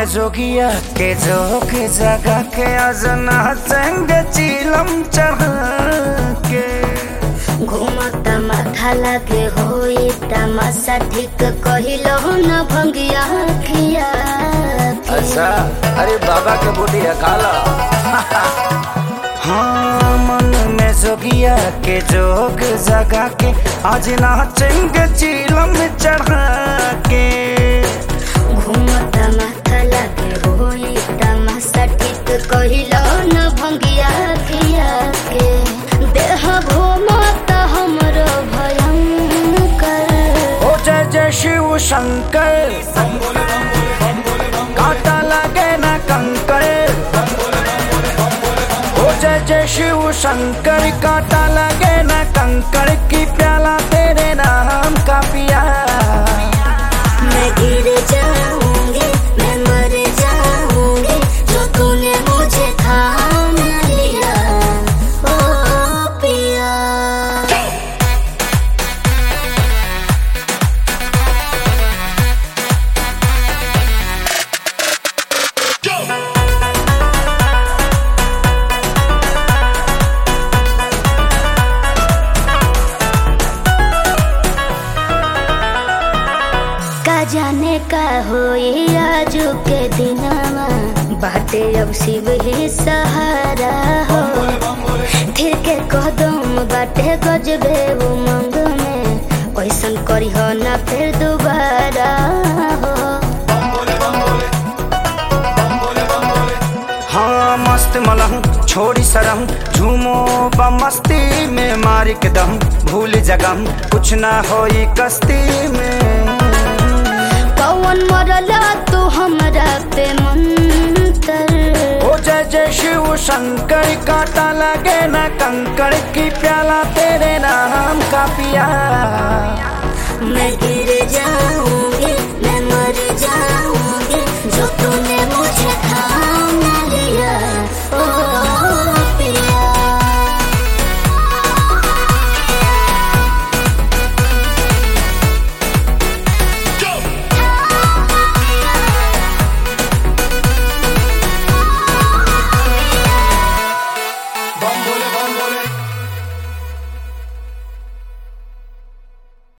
जोगिया के जोक जगा के अजना चंग चिलम चढ़ा के घूमता माथा लागे होई तमाशा ठीक कहिलो न भंगिया खिया अच्छा अरे बाबा के बूढ़ी काला हाँ मन में जोगिया के जोग जगा के आज नाचेंग चिलम चढ़ा के घूमता माथा लागे होई तमाशा ठीक कहिलो न भंगिया खिया के देह घूमता हमरो भयंकर ओ जय जय शिव शंकर काटा लगे ना कंकर ओ जय जय शिव शंकर काटा लगे ना कंकर की प्याला तेरे नाम का पिया मैं गिर जाऊंगी मैं मर जाऊंगी जो तूने मुझे थाम लिया ओ पिया जाने का होई आजू के दिनामा बाटे अब शिव ही सहारा हो थिर के कदम बाटे गजबे उमंग में ऐसन करी हो ना फिर दोबारा हो हाँ मस्त मलहूं छोड़ी सरहूं झूमो बमस्ती में मारी के दम भूल जगम कुछ ना होई कस्ती में कौन मरला तू हमरा पे मंतर ओ जय जय शिव शंकर काटा लगे ना कंकड़ की प्याला तेरे नाम का पिया मैं गिर जाऊंगी मैं मर जाऊंगी जो तूने मुझे थाम लिया ओ पिया बम बोले